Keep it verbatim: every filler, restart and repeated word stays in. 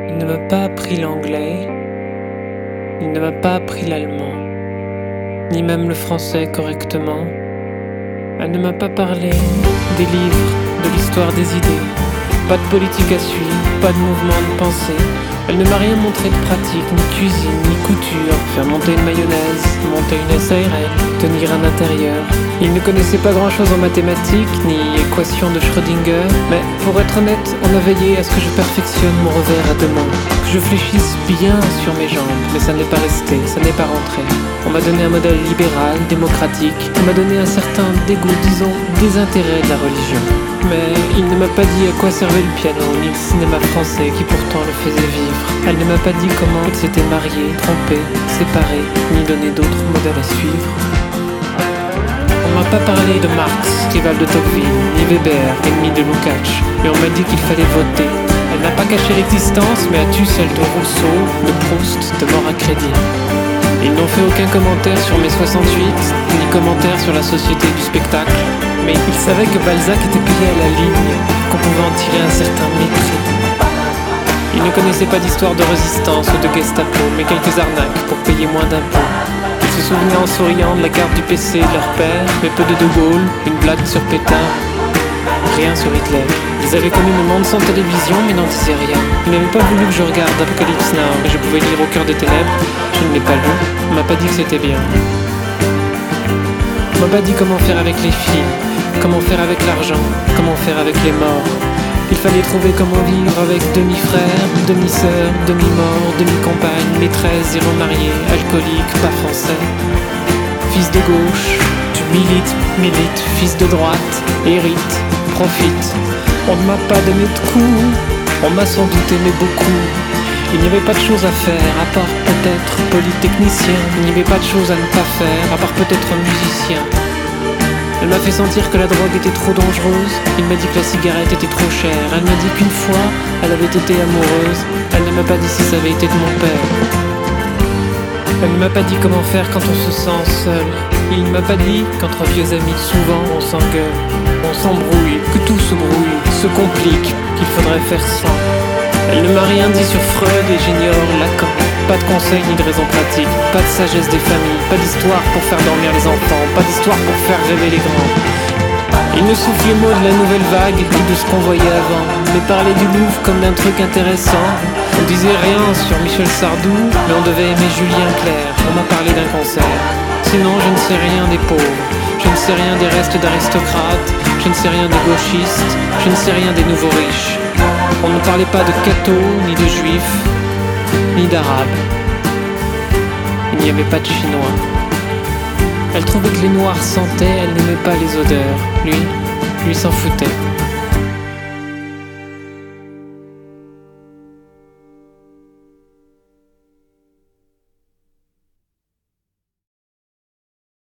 Il ne m'a pas appris l'anglais, il ne m'a pas appris l'allemand, ni même le français correctement. Elle ne m'a pas parlé des livres, de l'histoire des idées, pas de politique à suivre, pas de mouvement de pensée. Elle ne m'a rien montré de pratique, ni cuisine, ni couture, faire monter une mayonnaise, monter une S A R L, tenir un intérieur. Il ne connaissait pas grand chose en mathématiques, ni équations de Schrödinger, mais pour être honnête, on a veillé à ce que je perfectionne mon revers à deux mains, que je fléchisse bien sur mes jambes, mais ça n'est pas resté, ça n'est pas rentré. On m'a donné un modèle libéral, démocratique, on m'a donné un certain dégoût, disons, désintérêt de la religion. Mais il ne m'a pas dit à quoi servait le piano, ni le cinéma français qui pourtant le faisait vivre. Elle ne m'a pas dit comment il s'était marié, trompé, séparé, ni donné d'autres modèles à suivre. On m'a pas parlé de Marx, rival de Tocqueville, ni Weber, ennemi de Lukács, mais on m'a dit qu'il fallait voter. Elle n'a pas caché l'existence, mais a tu celle de Rousseau, de Proust, de mort à crédit. Ils n'ont fait aucun commentaire sur mai soixante-huit, ni commentaire sur la société du spectacle, mais ils savaient que Balzac était payé à la ligne, qu'on pouvait en tirer un certain mépris. Ils ne connaissaient pas d'histoire de résistance ou de Gestapo, mais quelques arnaques pour payer moins d'impôts. Ils se souvenaient en souriant de la carte du P C de leur père, mais peu de De Gaulle, une blague sur Pétain, rien sur Hitler. Ils avaient connu le monde sans télévision, mais n'en disaient rien. Ils n'avaient pas voulu que je regarde Apocalypse Now, mais je pouvais lire Au cœur des ténèbres. Je ne l'ai pas lu, on m'a pas dit que c'était bien. On m'a pas dit comment faire avec les filles, comment faire avec l'argent, comment faire avec les morts. Il fallait trouver comment vivre avec demi-frère, demi-sœur, demi-mort, demi-compagne, maîtresse, zéro marié, alcoolique, pas français. Fils de gauche, tu milites, milites, fils de droite, hérite, profite. On ne m'a pas donné de coups, on m'a sans doute aimé beaucoup. Il n'y avait pas de choses à faire, à part peut-être polytechnicien. Il n'y avait pas de choses à ne pas faire, à part peut-être musicien. Elle m'a fait sentir que la drogue était trop dangereuse. Il m'a dit que la cigarette était trop chère. Elle m'a dit qu'une fois, elle avait été amoureuse. Elle ne m'a pas dit si ça avait été de mon père. Elle ne m'a pas dit comment faire quand on se sent seul. Il ne m'a pas dit qu'entre vieux amis, souvent on s'engueule, on s'embrouille, que tout se brouille, se complique, qu'il faudrait faire sans. Elle ne m'a rien dit sur Freud et j'ignore Lacan. Pas de conseils ni de raisons pratiques, pas de sagesse des familles, pas d'histoire pour faire dormir les enfants, pas d'histoire pour faire rêver les grands. Il ne soufflait mot de la nouvelle vague ni de ce qu'on voyait avant, mais parlait du Louvre comme d'un truc intéressant. On disait rien sur Michel Sardou, mais on devait aimer Julien Clerc. On m'a parlé d'un concert. Sinon je ne sais rien des pauvres, je ne sais rien des restes d'aristocrates, je ne sais rien des gauchistes, je ne sais rien des nouveaux riches. On ne parlait pas de cathos, ni de juifs, ni d'arabes. Il n'y avait pas de chinois. Elle trouvait que les noirs sentaient, elle n'aimait pas les odeurs. Lui, lui s'en foutait.